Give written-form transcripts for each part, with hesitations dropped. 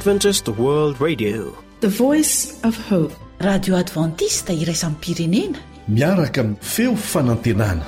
Adventist World Radio, the voice of hope. Radio Adventista iraisam pirenena miaraka amin'ny feo fanantenana.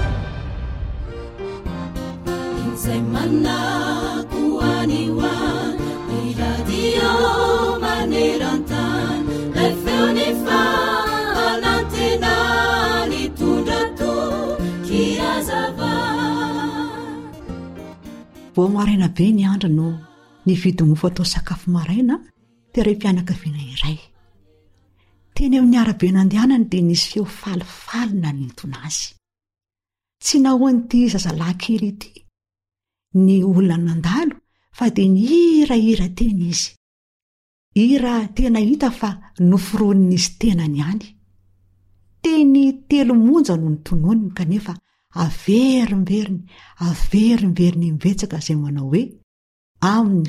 Vo maraina be ny andro no nividy mofo atao sakafo maraina dia ray mpianakaviana iray. Teny amin'ny arabe nandehanany dia nisy feo falifaly nanintona azy. Tsy nahoany ity zazalahy kely ity ny olona nandalo fa dia ny hira teny izy. Hira tena hita fa noforonin'izy tenany ihany. Teny 3 monja no nitononiny kanefa averimberiny mibetsaka izay manao hoe amin'ny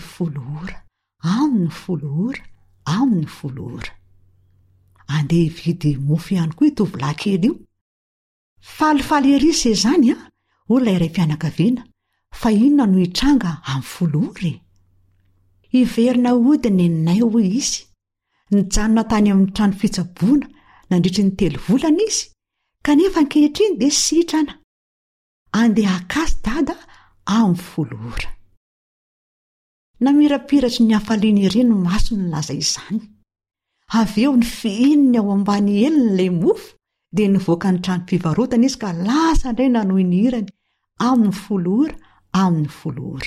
10 ora. Andeha hividy mofo ihany koa tovolahy kely io. Falifaly ery izany olona iray mpianakaviana, fa inona no hitranga amin'ny 10 ora? Iverina hodiny ninay hoy izy. Nijanona tany amin'ny trano fitsaboana nandritry ny 3 volana izy, kanefa ankehitriny dia sitrana. Andeha akasy dada amin'ny 10 ora. Namirapiratry ny hafaliana ery ny maso ny laza izany. Avy eo ny fihininy ao ambany elon'ilay mofo dia nivoaka ny trano fivarotana izy ka lasa indray nanohy ny hirany amin'ny 10 ora.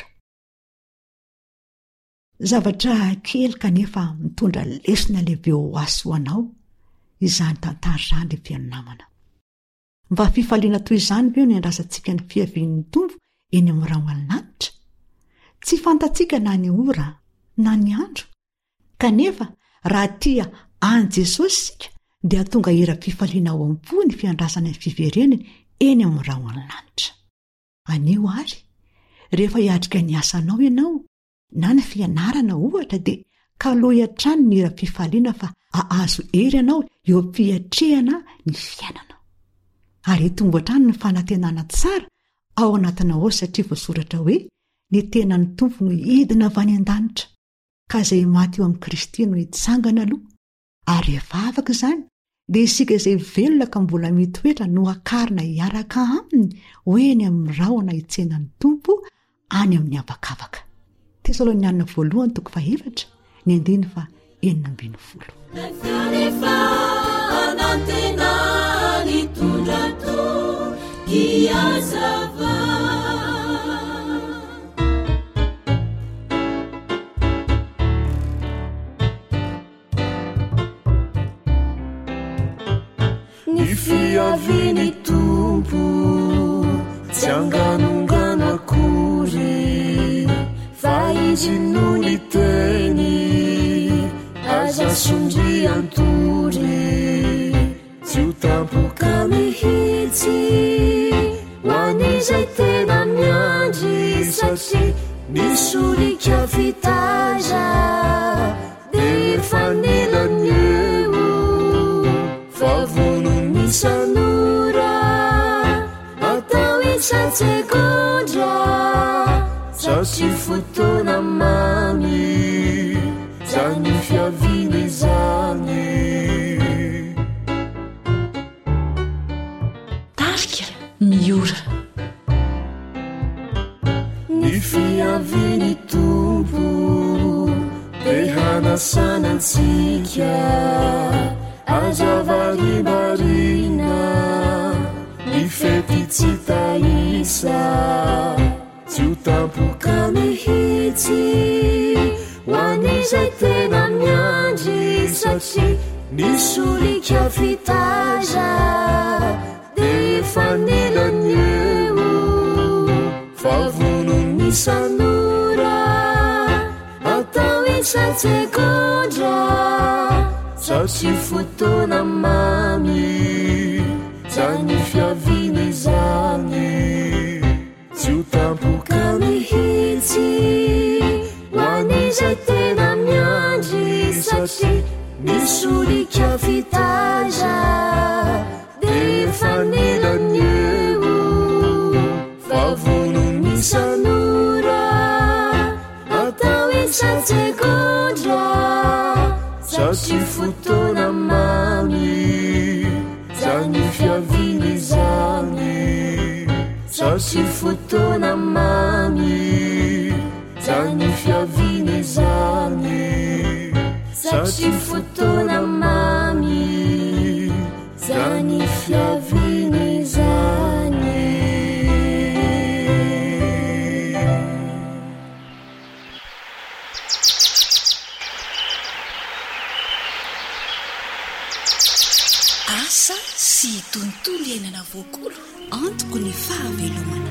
Zavatra kely kanefa mitondra lesona lehibe ho azy ho anao izany tantara izany lehibe ny namana. Mba fifaliana toy izany ve no andrasantsika ny fiavian'ny Tompo eny amin'ny rahoalin'anitra? Tsy fantatsika na ny ora na ny andro, kanefa raha tia any Jesosy sika dia tonga era-pifaliana ao am-po ny fiandrasana ny fiverenany eny amin'ny rahoalin'anitra. Anio ary, rehefa hiatrika ny asanao ianao na ny fianarana ohatra dia kaloha hatrany ny era-pifaliana fa ahazo hery ianao eo am-piatrehana ny fiainana. Ary tonga hatrany ny fanantenana tsara ao anatina ao satria voasoratra hoe ny tenany Tompo no hidina avy any an-danitra, ka izay maty eo amin'ny Kristy no hitsangana aloha. Ary rehefa afaka izany dia isika izay velona ka mbola mitoetra no akarina hiaraka aminy hoeny amin'ny rahona hitsenan'ny Tompo any amin'ny avakavaka. Tesalonianina 1:9-10. Ny fiaviany Tompo tsy anganongano akory, fa izy no ny teny aza sondriantory. Tsy ho tampoka mihitsy ho an'izay tena miandry, satria nisolika fitaza dia efa nelany eo. Fa vonony sanora atao isatsekondra, satria fotoana mamy zany fiaviana izany. Tarika miora ny fiaviany Tompo dia hanasanantsika azavarimarina ny fety tsy taisa. Tsy ho tampoka mihitsy ho an'izay tena miandry, satria nisolika fitaza dia efa nelany eo. Fa vonony sanora atao isatsekondra, satria fotoana mamy zany fiaviana izany. Tsy ho tampoka mihitsy ho an'izay tena miandry, satria nisolika fitaza dia efa nelany eo. Fa vonony sanora atao isatsekondra, Satria fotoana mamy zany fiaviny zany Satria fotoana mamy zany fiaviny zany Asa sy tontolo iainana voakolo antoko ny fahavelomana.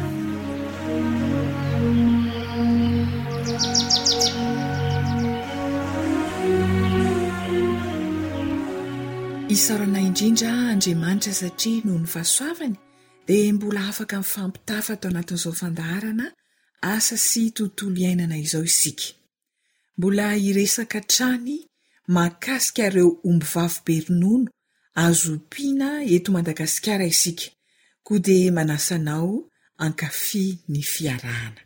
Isarana indrindra Andriamanitra satria noho ny fahasoavany dia mbola afaka mifampitafa atao anatin'izao fandaharana asa sy tontolo iainana izao isika. Mbola hiresaka trany mahakasika ireo ombivavy be ronono azo ompiana eto Madagasikara isika, koa dia manasanao ankafy ny fiarahana.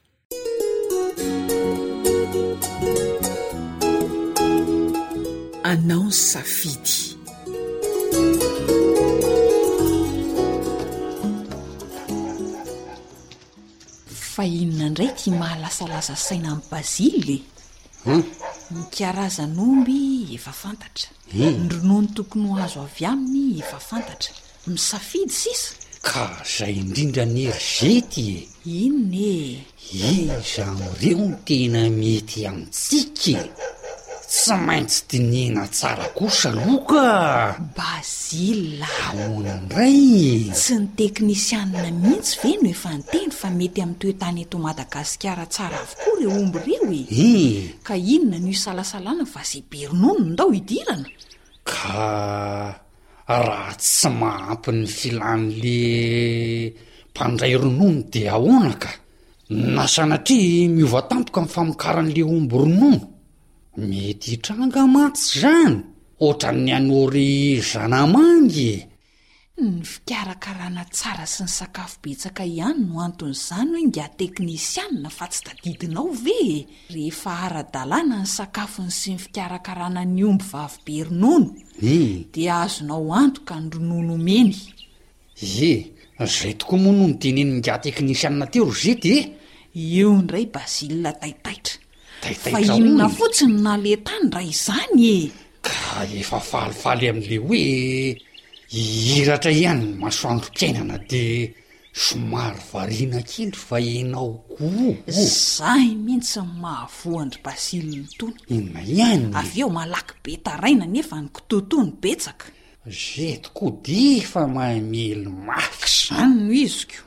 Anao safidy. Fa inona indray tia mahalasalasa saina amin'ny Bazily? Ny karazan'omby efa fantatra, ny ronono tokony ho azo avy aminy efa fantatra, misafidy sisa. Ka zay indrindra ny erzety Inone? Izareo ny tena mety amintsika, tsy maintsy dinihina tsara kosa loka. Bazila, Ahoana indray? tsy ny teknisianina mihitsy ve no efa niteny fa mety amin'ny toetany eto Madagasikara tsara avokoa ireo omby ireo e. Ka inona no isalasalana fa izay be ronono ndao idirana? Ka raha tsy mahampy ny filan'le mpandray ronono dia ahoana ka? Na sanatria miova tampoka amin'ny famokaran'le omby ronono? Mety hitranga matsy zany, ohatran'ny anory zanamangy. Ny fikarakarana tsara sy ny sakafo betsaka ihany no anton'izany hoe inga teknisianina fa tsy tadidinao ve? Rehefa ara-dalàna ny sakafony sy ny fikarakarana ny omby vavy be ronono dia azonao antoka ny ronono meny. Zay tokoa moa no nitenen'ny nga teknisianina teo rozety Io ndray Bazila taitaitra. Fa Taitaitra inona hono. fotsiny naletany raha izany Ka efa falifaly amin'le hoe hiratra ihany ny masoandro-piainana dia somary variana kely fa enao koa. Zahay mihitsy ny mahavoandry Bazila tony. Inona ihany? Avy eo malaky be taraina nefa ny kitotoany betsaka. Zeto koa dia efa mamely mafy. Zany no iziko.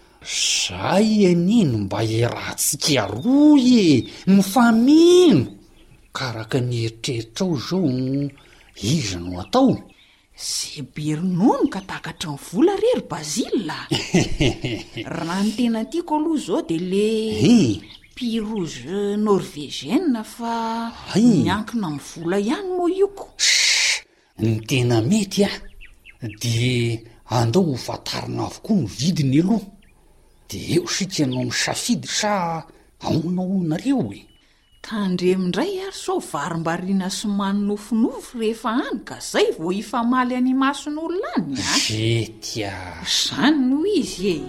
Zay anino mba hiarahantsika roa mifameno. Karaka ny eritreritra ao zao iza no atao? Zay be ronono ka takatra ny vola rery Bazila. Raha ny tena tiako aloha zao dia le pirouge norvégienne fa miankina amin'ny vola ihany moa ioko. Ny tena mety dia andao ho fatarina avokoa ny vidiny aloha, dia eo sika no misafidy sa ahoana olonareo Tandremindray ary sao varim-bariana sy manofinofy rehefa any ka zay vao ifamaly any mason'olona any Zetia. Zany no izy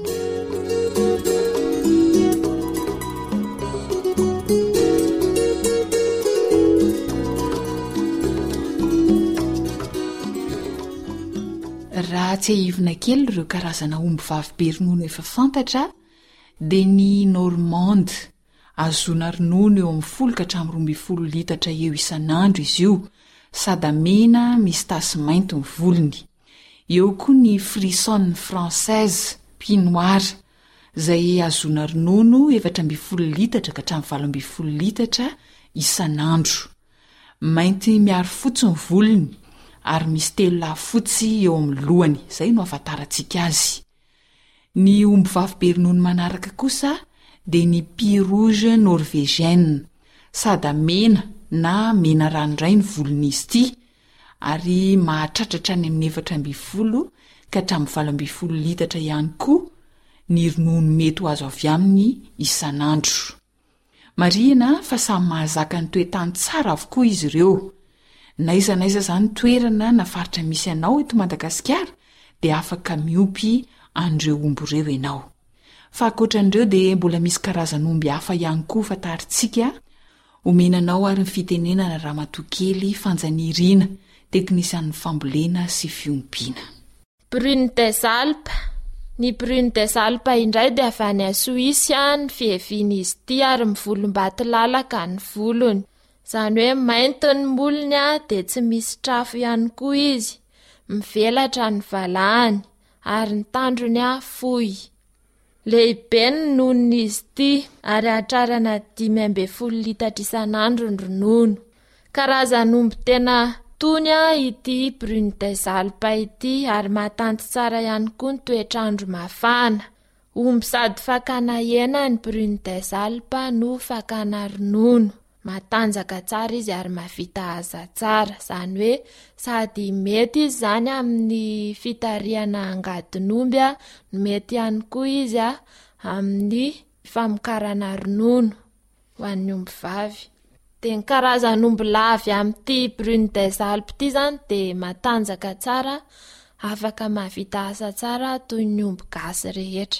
Raha tsy ahivina kely ireo karazana omby vavy be ronono efa fantatra dia ny Normande. Azona ronono eo amin'ny 10 ka hatramin'ny 12 litatra eo isan'andro izy io, sady mena misy tasy mainty ny volony. Eo koa ny Frissonne française, Pinoir, izay azona ronono 14 litatra ka hatramin'ny 16 litatra isan'andro. Mainty miaro fotsy ny volony ary misy telo fotsy eo amin'ny lohany, izay no ahafantarantsika azy. Ny omby vavy be ronono manaraka kosa dia ny pirouge norvégienne, sady mena na mena ranoray ny volon'izy ity ary mahatratratra any amin'ny 14 ka hatramin'ny 16 litatra ihany koa ny ronono mety ho azo avy aminy isan'andro. Marihana fa samy mahazaka ny toetany tsara avokoa izy ireo. Naiza zany toerana na faritra misy anao eto Madagasikara dia afaka miompy an'ireo omby ireo ianao. fa ankoatran'ireo dia mbola misy karazan'omby hafa ihany koa fantaritsika omenanao ary ny fitenenana ramatokely fanjaniriana teknisian'ny fambolena sy fiompiana. Brune des Alpes. Ny Brune des Alpes indray dia avy any Soisy ny fiheviany izy ity ary mivolom-bato lalaka ny volony. Izany hoe mainty ny molony dia tsy misy trafo ihany koa izy, mivelatra ny valahany ary ny tandrony fohy. Lehibe ny nonony izy ity ary atrarana 5.0 litatra isan'andro ny ronono. Karazan'omby tena tony ity Brune des Alpes ity ary matanty tsara ihany koa ny toetrandro mafana. Omby sady fakana hena ny Brune des Alpes no fakana ronono. Matanjaka tsara izy ary mavita aza tsara, izany hoe sady mety izy zany amin'ny fitariana angadin'omby no mety ihany koa izy amin'ny famokarana ronono ho an'ny omby vavy. Dia ny karazan'omby lavy amin'ity Brune des Alpes ity zany dia matanjaka tsara, afaka mavita asa tsara toy ny omby gasy rehetra.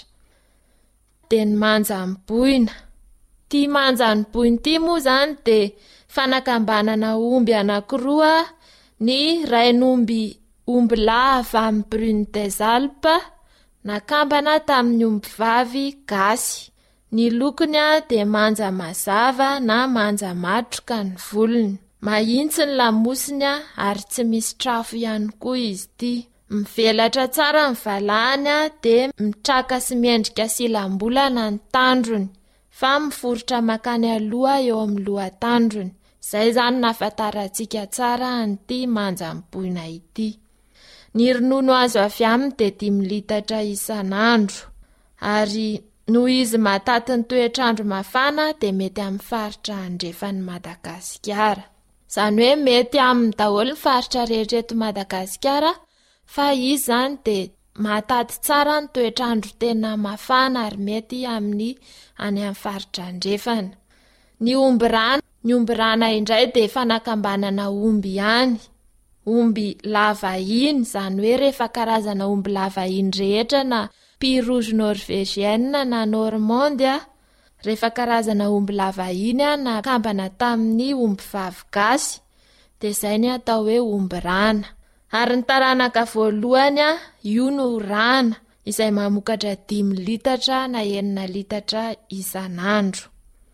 Dia ny manjam-boina. Ty manjam-boina ity moa zany dia fanakambanana omby anankiroa, ny rain'omby omby lava amin'ny Brune des Alpes nakambana tamin'ny omby vavy gasy. Ny lokony dia manja mazava na manja matroka ny volony. Mahitsy ny lamosiny ary tsy misy trafo ihany koa izy ity. Mivelatra tsara ny valahany dia mitraka sy miendrika silambolana ny tandrony, fa miforotra makany aloha eo amin'ny lohatandrony. Izay zany nahafantarantsika tsara an'ity manjam-boina ity. Ny ronono azo avy aminy dia 5 litatra isan'andro ary noho izy mataty ny toetrandro mafana dia mety amin'ny faritra andrefan'ny Madagasikara. Izany hoe mety amin'ny daholo ny faritra rehetra eto Madagasikara, fa izy zany dia mataty tsara ny toetrandro tena mafana ary mety amin'ny any amin'ny faritra andrefana. Ny omby rana indray dia fanakambanana omby ihany. Omby lava iny, izany hoe rehefa karazana omby lava iny rehetra na Pirouge norvégienne na Normande, rehefa karazana omby lava iny nakambana tamin'ny omby vavy gasy, dia izay ny atao hoe omby rana. Ary ny taranaka voalohany io no rana, izay mamokatra 5 litatra na 9 litatra isan'andro.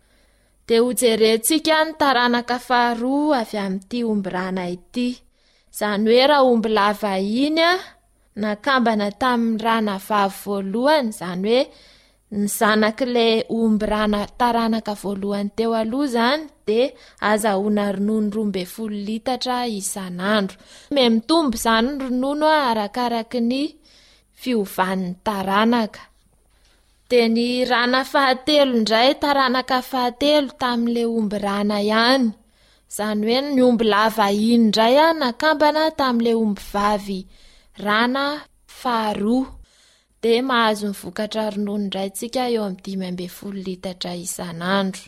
Dia hojerentsika ny taranaka faharoa avy amin'ity omby rana ity. Izany hoe raha omby lava iny nakambana tamin'ny rana vavy voalohany, izany hoe ny zanak'ilay omby rana taranaka voalohany teo aloha zany, dia azahoana ronono 12 litatra isan'andro. Mitombo izany ny ronono arakaraky ny fiovan'ny taranaka. Dia ny rana fahatelo indray, taranaka fahatelo tamin'ilay omby rana ihany. Izany hoe ny omby lava iny indray nakambana tamin'ilay omby vavy rana faharoa, dia mahazo ny vokatra ronono indray tsika eo amin'ny 5.0 litatra isan'andro.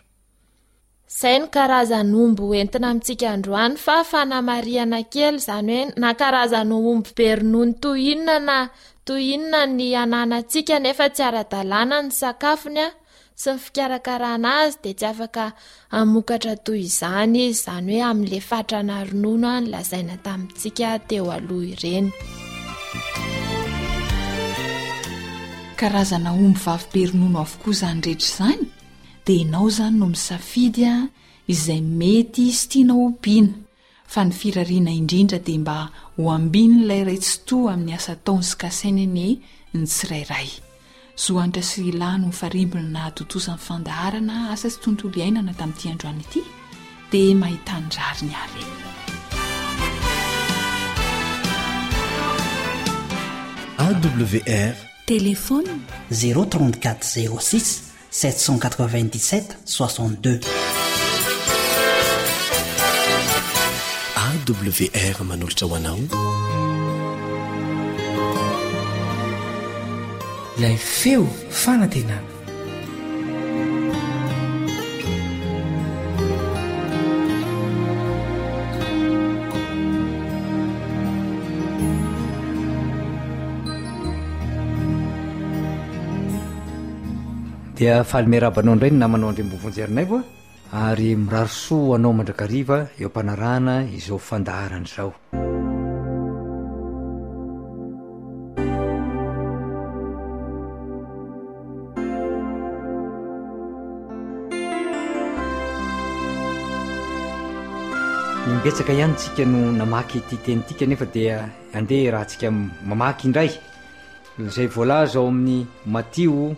Izay ny karazan'omby entina amintsika androany, fa fanamariana kely, izany hoe na karazan'omby be ronono toy inona ny ananantsika nefa tsy ara-dalàna ny sakafony sy ny fikarakarana azy, dia tsy afaka amokatra toy izany izy, izany hoe amin'ilay fatrana ronono ny lazaina tamintsika teo aloha ireny. Karazana omby vavy be ronono avokoa izany rehetra izany, dia ianao zany no misafidy izay mety sy tiana ompiana, fa ny firariana indrindra dia mba ho ambiny ilay retsi-to amin'ny asa taony sy kasainany ny tsirairay. Zohanitra sy ilano farimbona na totosan'ny fandaharana asa sy tontolo iainana tamin'ity androany ity, dia mahitandrariny ary. AWR Téléphone 034 06 797 62. AWR manolotra ho anao ilay feo fanantenana. dia fahalmerabanao indray ny namanao andrembovonjerinay voa ary mirarosoa anao mandrakariva eo ampanarahana izao fandaharana izao. Imbetsaka ihany tsika no namaky ty tenytika nefa dia andeha raha tsika mamaky indray izay voalaza ao amin'ny Matio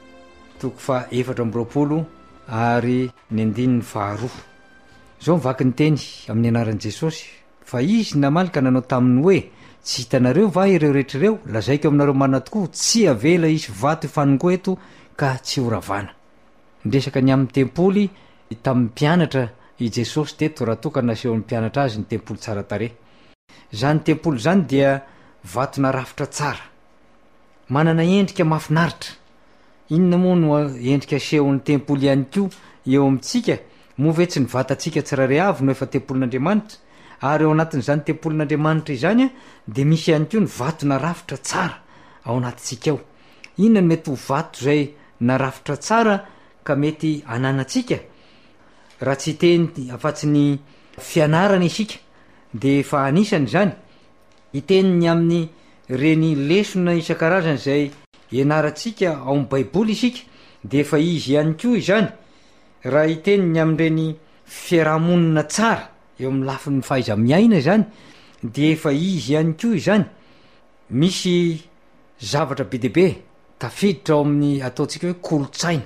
4:20 ary ny 9:2 zao mivaky ny teny amin'ny anaran'i Jesosy fa izy namalika nanao taminy hoe tsy hitanareo va ireo rehetrareo lazaiko aminareo marina tokoa tsy avela izy vato ifanongo eto ka tsy horavana. Ndresaka ny amin'ny tempoly tamin'ny mpianatra i Jesosy teto raha toka naseho ny mpianatra azy ny tempoly tsara tare. Zany tempoly zany dia vato narafitra tsara manana endrika mafinaritra. Inona moa no endrika asehon'ny tempoly ihany koa eo amintsika move tsy ny vatantsika tsirairay avy no efa tempolin'Andriamanitra ary ao anatin'izany tempolin'Andriamanitra izany a dia misy ihany koa ny vato narafitra tsara ao anatintsika ao. Inona no mety ho vato zay narafitra tsara ka mety ananatsika raha tsy teny afa-tsy ny fianarana isika dia efa anisany zany iteniny amin'ny reny lesona isan-karazany zay ianarantsika ao amin'ny baiboly isika dia efa izy ihany koa izany raha iteniny amin'ireny fiarahamonina tsara eo amin'ny lafin'ny fahaiza-miaina zany dia efa izy ihany koa izany. Misy zavatra be deaibe tafiditra ao amin'ny ataontsika hoe kolotsaina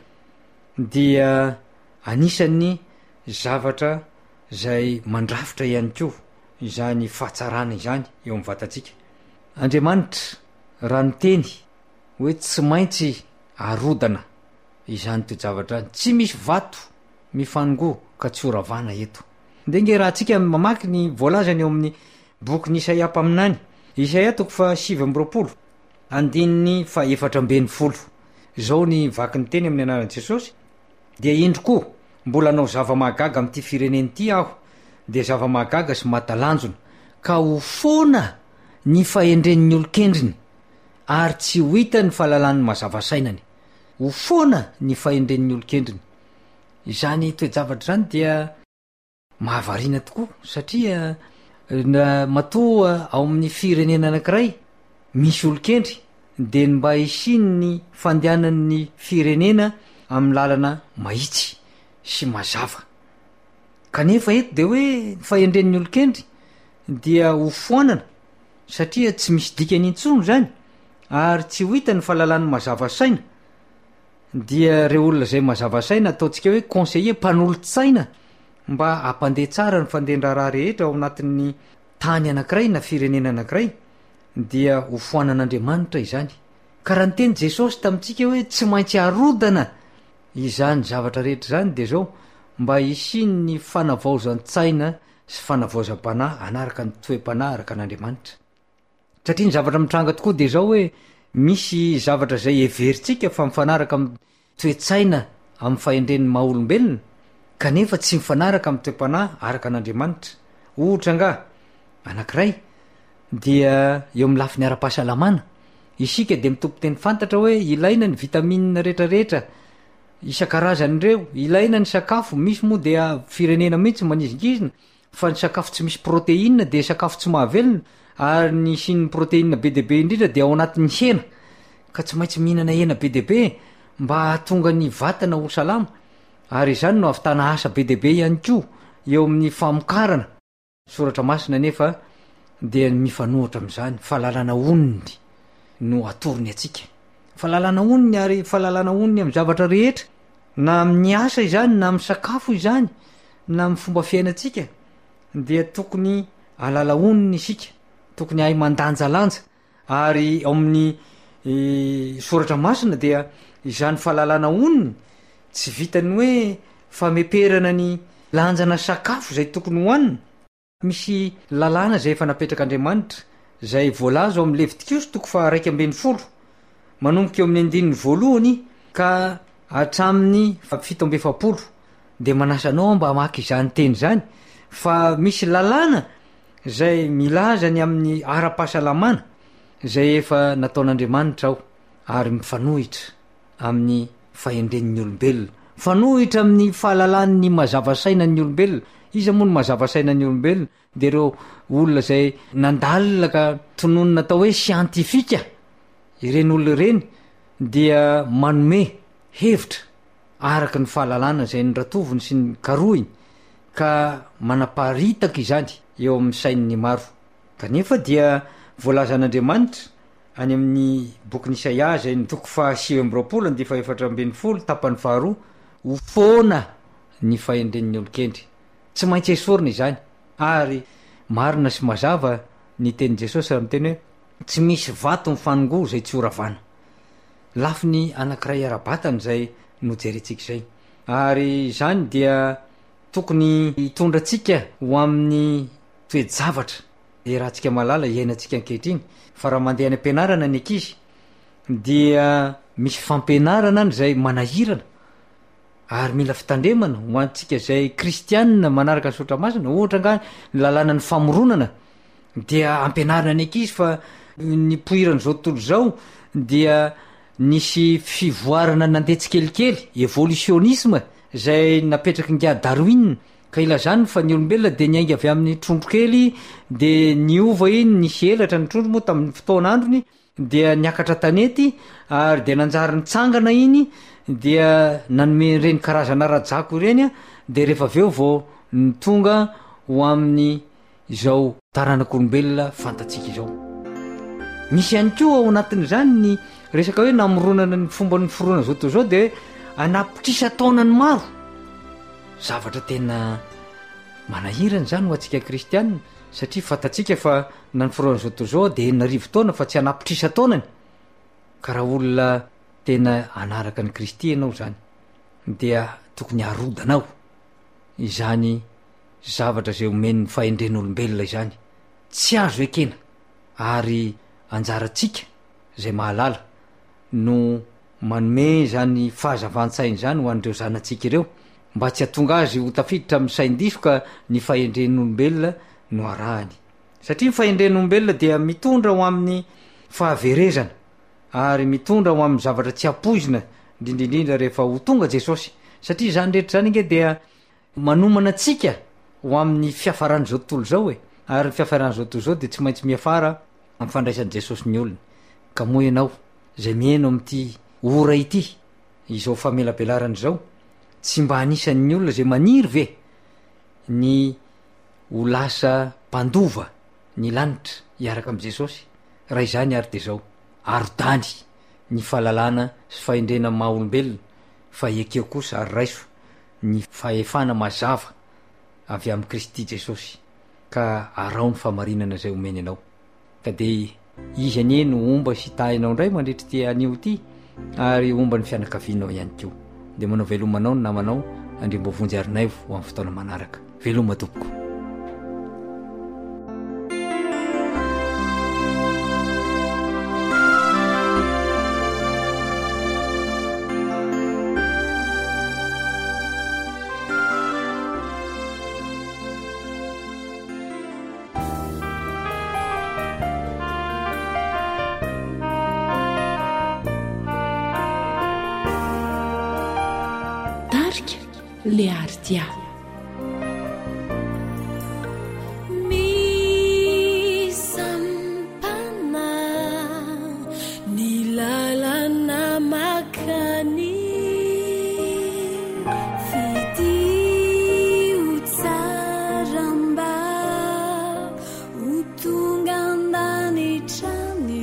dia anisan'ny zavatra zay mandrafitra ihany koa izany fahatsarana izany eo amin'ny vatantsika. Andriamanitra raha ny teny hoe tsy maintsy arodana izany to zavatra tsy misy vato mifanongo ka tsy horavana eto. Ndenge raha tsika mamaky ny voalazany eo amin'ny boky Isaia mpaminany Isaia 7:20 andininy 4:40 zao ny vaky ny teny amin'ny anaran'i Jesosy. Dia indroko mbola anao zava-mahagaga amin'ity fireneny ity aho dia zava-mahagaga sy matalanjona ka ho foana ny fahendren'ny olo-kendriny ary tsy ho hita ny fahalalan'ny mazavasainany. Ho foana ny fahendren'ny olo-kendriny. Izany toe-javatra zany dia mahavarina tokoa satria matoa ao amin'ny firenena anankiray misy olo-kendry dia mba isiny ny fandehanan'ny firenena amin'ny lalana mahitsy sy mazava. Kanefa eto dia hoe fahendren'ny olo-kendry dia ho foanana satria tsy misy dikany intsony zany ary tsy ho hita ny fahalalan'ny mazava saina. Dia reo olona zay mazava saina ataontsika hoe conseiller mpanolo-tsaina mba hampandeha tsara ny fandehandraraha rehetra ao anatin'ny tany anankiray na firenena anankiray dia ho foanan'Andriamanitra izany. Ka raha ny teny Jesosy tamintsika hoe tsy maintsy arodana izany zavatra rehetra zany dia zao mba isiny ny fanavaozan-tsaina sy fanavaozam-panahy anaraka ny toe-panahy araka an'Andriamanitra. Satria ny zavatra mitranga tokoa dia zao hoe misy zavatra zay everitsika fa mifanaraka amin'ny toe-tsaina amin'ny fahendren'ny maha-olombelona kanefa tsy mifanaraka amin'ny toe-panahy araka an'Andriamanitra. Ohatra nga anankiray dia eo amin'ny lafiny ara-pahasalamana isika dia mitompo teny fantatra hoe ilaina ny vitamina rehetrarehetra isan-karazany ireo, ilaina ny sakafo. Misy moa dia firenena mihitsy manizingizina fa ny sakafo tsy misy protéine dia sakafo tsy mahavelona ary ny sin'ny protéine be deaibe indrindra dia ao anatin'ny hena ka tsy maintsy mihinana hena be deaibe mba hahatonga ny vatana ho salama. Ary izany no avitana asa be deaibe ihany koa eo amin'ny famokarana. Soratra masina nefa dia mifanohatra amin'izany fahalalana onony no atorony atsika. Fahalalana onony ary fahalalana onony amin'ny zavatra rehetra na amin'ny asa izany na amin'ny sakafo izany na amin'ny fomba fiainantsika dia tokony alala onony isika, tokony ahay mandanjalanja. Ary ao amin'ny soratra masina dia izany fahalalana onony tsy vitany hoe fameperana ny lanjana sakafo zay tokony hohanina. Misy lalàna zay efa napetrak'Andriamanitra zay voalaza ao amin'ny Levitikos 2:1 manomboka eo amin'ny 9:1 ka hatramin'ny 7:70 dia manasanao mba hamaky izany teny zany fa misy lalàna zay milaza ny amin'ny ara-pahasalamana zay efa nataon'Andriamanitra ao ary mifanohitra amin'ny fahendren'ny olombelona fanohitra amin'ny fahalalan'ny mazavasainan'ny olombelona. Iza moa ny mazavasainan'ny olombelona de reo olona zay nandalina ka tononona atao hoe siantifika, ireny olona ireny dia manome hevitra araka ny fahalalana zay ny ratoviny sy ny karoiny ka manaparitaka izany eo amin'ny sain'ny maro. Kanefa dia voalaza an'Andriamanitra any amin'ny bokyny Isaia zay ny toko 7:20 tapany 2 ho foana ny fahendren'ny olokendry, tsy maintsy esorina izany. Ary marina sy mazava ny tenin' Jesosy amin'ny teny hoe tsy misy vato ny fanongo zay tsy horavana. Lafy ny anankiray ara-batany zay nojerentsika izay, ary izany dia tokony hitondratsika ho amin'ny toejavatra rahantsika malala iainantsika ankehitriny. Fa raha mandeha any ampianarana ny ankizy dia misy fampianarana zay manahirana ary mila fitandremana ho antsika zay kristianina manaraka ny sotra masina. Ohatra nga ny lalàna ny famoronana dia ampianarana ny ankizy fa ny poiran'izao tontolo zao dia nisy fivoarana nandetsikelikely, evolutionisme zay napetraky nga Darwin ka ilazany fa ny olombelona de niainga avy amin'ny trondrokely de niova iny nisy elatra ny trondro moa tamin'ny fotoan'androny dia niakatra tanety ary de nanjary nitsangana iny dia nanome reny karazana rajako ireny de rehefa aveo vao ny tonga ho amin'ny izao taranak'olombelona fantatsika izao. Misy ihany koa ao anatin'izany ny resaka hoe namoronana ny fomba ny fironana zao to zao de anapitrisa taonany maro. Zavatra tena manahirana zany ho antsika kristianina satria fantatsika fa na ny fironana zao to zao de 9 taona fa tsy anapitrisa taonany. Ka raha olona tena anaraka ny Kristy ianao zany dia tokony harodanao izany zavatra zay omen'ny fahendren'olombelona izany, tsy azo ekena. Ary anjaratsika zay mahalala no manome zany fahazavan-tsainy zany ho an'ireo zanatsika ireo mba tsy hatonga azy ho tafiditra amin'ny sain-diso ka ny fahendren'olombelona no arahany. Satria ny fahendren'olombelona dia mitondra ho amin'ny fahaverezana ary mitondra ho amin'ny zavatra tsy hapoizina indrindrindrindra rehefa ho tonga Jesosy. Satria zany rehetra zany inge dia manomana atsika ho amin'ny fiafaran'izao tontolo zao ary ny fiafaran'izao tontolo zao de tsy maintsy miafara amin'ny fandraisan'i Jesosy ny olona. Ka moa ianao zay mihaino amin'ity ora ity izao famelabelarana izao, tsy mba anisan'ny olona zay maniry ve ny ho lasa mpandova ny lanitra hiaraka amin'i Jesosy? Raha izany ary de zao aro-dany ny fahalalana sy fahendrena maha olombelona, fa ekeo kosa ary raiso ny fahefana mazava avy amin'ny Kristy Jesosy ka arao ny famarinana zay omeny anao. Ka de izy anie no omba sy tahinao indray mandritra ty anio ty ary omba ny fianakavianao ihany koa. De manao velomanao ny namanao Andriambovonjy Arinaivo ho amin'ny fotoana manaraka. Veloma tompoko. le ardia misampana ny lalana makany fidio tsaramba ho tonga andanitrany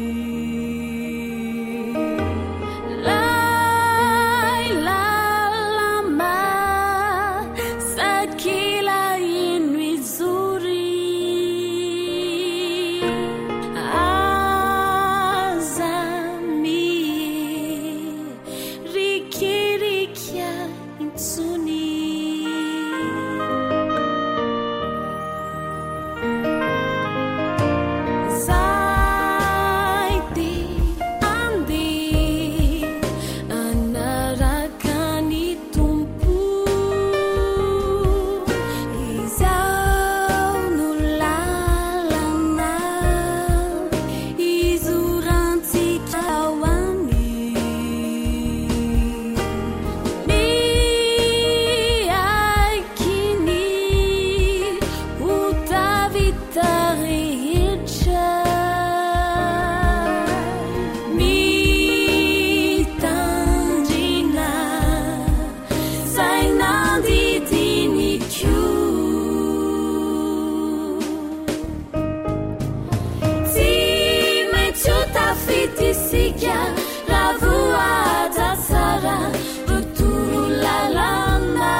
sika ravoata tsara votoro lalana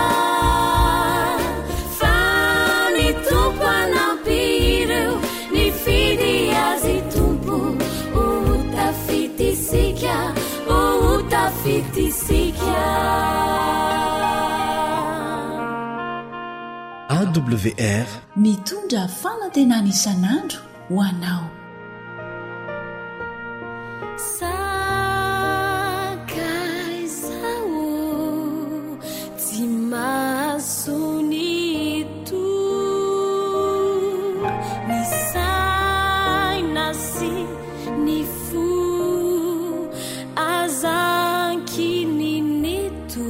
fa ny tompo anampireo ny fidy azy tompo otafitisika otafitisika AWR mitondra fanantenana isan'andro ho anao. Sakay zao tsy masony to ny saina sy ny fo azankininito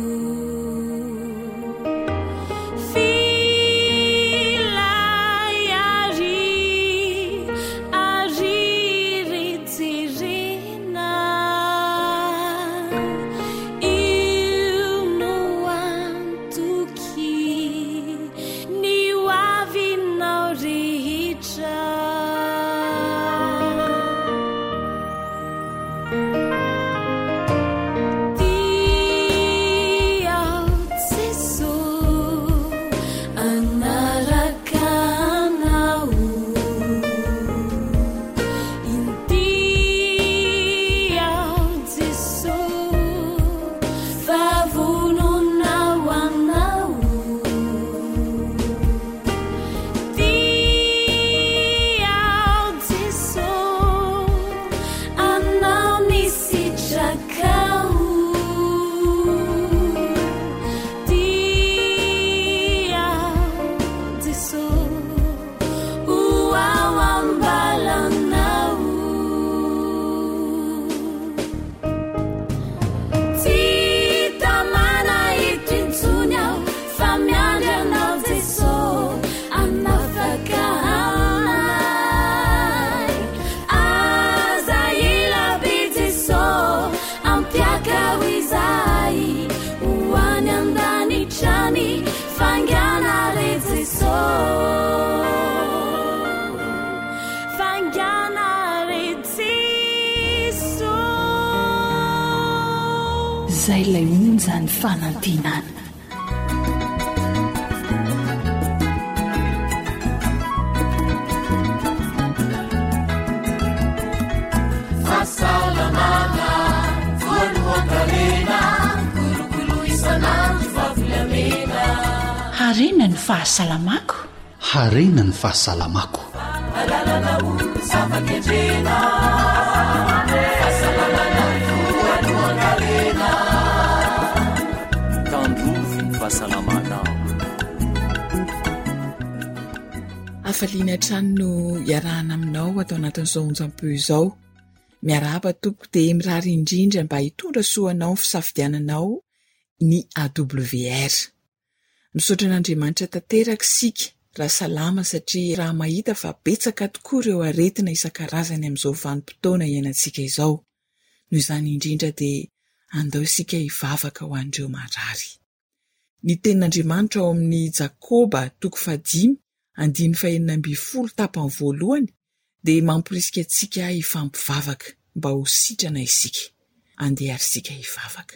zay lay onjany fanantenana. Fahasalamana voalohan-karena kolokolo isan'andro fahavelamena. Harena ny fahasalamako. Harena ny fahasalamako. Alalana olo zava-kendrena fahasalamana voalohan-karena tandrovy ny fahasalamana. Afaliana trano no iarahana aminao atao anatin'izao onjam-peo izao. Miarahaba tompoko dia mirary indrindra mba hitondra soanao ny fisafidiananao ny AWR. Misaotra an'Andriamanitra tanteraka sika raha salama satria raha mahita fa betsaka tokoa ireo aretina isan-karazany amin'izao vanim-potoana iainantsika izao. Noho izany indrindra dia andao isika hivavaka ho an'ireo marary. Ny tenin'Andriamanitra ao amin'ny Jakoba 5:5-10 tapany voalohany dia mamporisika antsika hifampivavaka mba ho sitrana isika. Andeha ary isika hivavaka.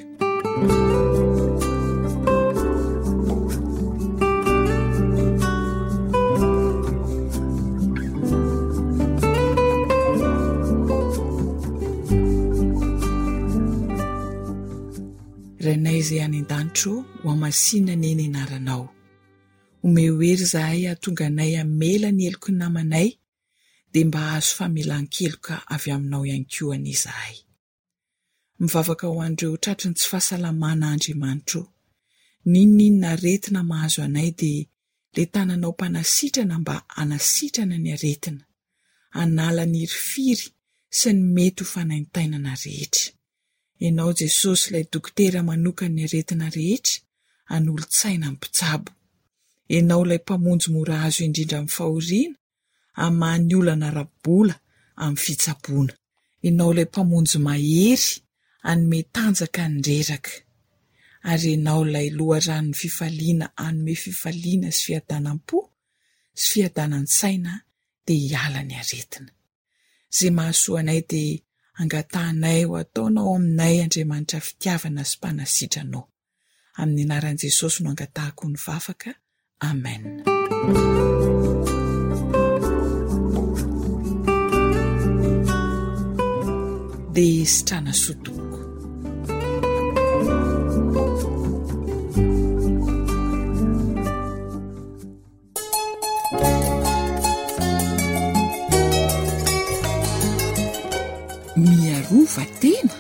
Rainay izay any an-danitro ho amasinina ny eny anaranao. Omehoery izahay hahatonga anay hamela ny eloko ny namanay dia mba hahazo famelan-keloka avy aminao ihany koa any izahay. Mivavaka ho an'ireo tratry ny tsy fahasalamana Andriamanitro. Ninona aretina mahazo anay dia le tananao mpanasitrana mba anasitrana ny aretina, anala ny rifiry sy ny mety ho fanaintainana rehetra. Ianao Jesosy ilay dokotera manoka ny aretina rehetra, anolo-tsaina ny mpitsabo. Ianao ilay mpamonjy mora azo indrindra amin'ny fahoriana, amany olana rabola amin'ny fitsaboana. Ianao ilay mpamonjy mahery, anome tanjaka ny reraka. Ary ianao ilay loharan'ny fifaliana, anome fifaliana sy fiadanam-po sy fiadanan-tsaina dia hiala ny aretina. Zay mahasoa anay dia angatanay ho ataonao aminay Andriamanitra fitiavana sy mpanasitranao. Amin'ny anaran'i Jesosy no angatahako ny vavaka. Amen. Dia sitrana sotoko. Miarova tena.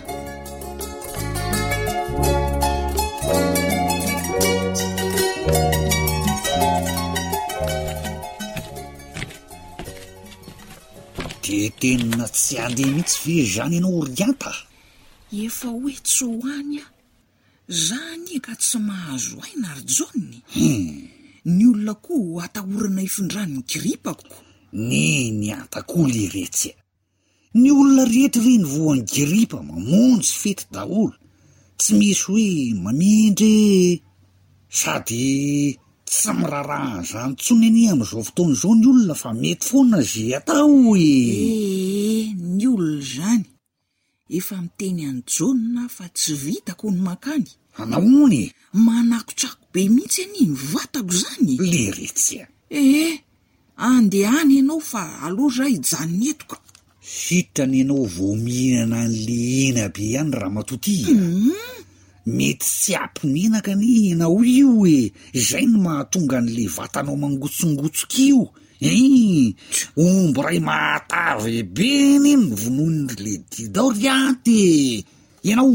De tena tsy andeha mihitsy ve zany ianao orianta? Efa hoe tsy hoany a. Zany ka tsy mahazo aina ary John. Ny olona koa atahorana ifindrany gripako. Ny atakoa le retsy. Ny olona rehetra reny voan'ny gripa mamonjy fety daholo. Tsy misy hoe mamindry sady tsy miraraha zany tsony any amin'izao fotoana izao ny olona fa mety foana zay atao ny olona zany efa miteny any John fa tsy vitako ny makany. Anaony? Manakotrako be mihitsy any mivatako zany. Le retsy. Andehany ianao fa aloha zay hijanony etoko. Sitrany ianao vao mihinana an'le hena be ihany Ramatoty. Mety tsy ampy-menaka ny ianao io izay no mahatonga an'le vatanao mangotsongotsoka io. Omby ray mahatavy be neny vonoin'le didao rianty. Ianao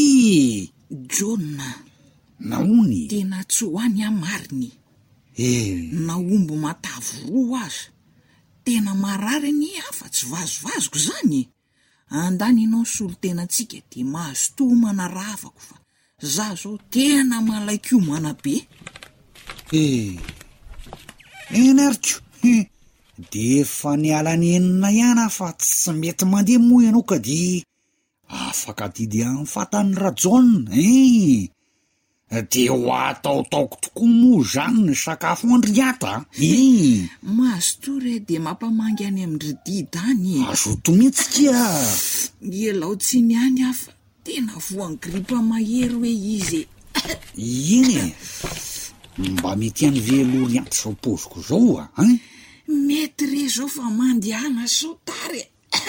John. Naony? Tena tsy hoany amariny. Na omby matavy roa aza. Tena marary ny hafa tsy vazovazoko zany. Andany ianao solo tena tsika de mahazo tomana ravako fa za zao tena malaiko mana be. Enariko. De efa niala ny enina ihany fa tsy mety mandeha moa ianao ka di afaka didy amin'ny fatan'ny rajon. De ho ataotaoko tokoa moa zany ny sakafo andriata. Mahazo tory de mampamangy any amin'ny rididany. Azoto mihitsy kia. Elao tsy niany afa. Tena voan'ny gripa mahery hoe izy. Iny mba mety any velory anty zao poziko zao Mety re zao fa mandihana sao tary.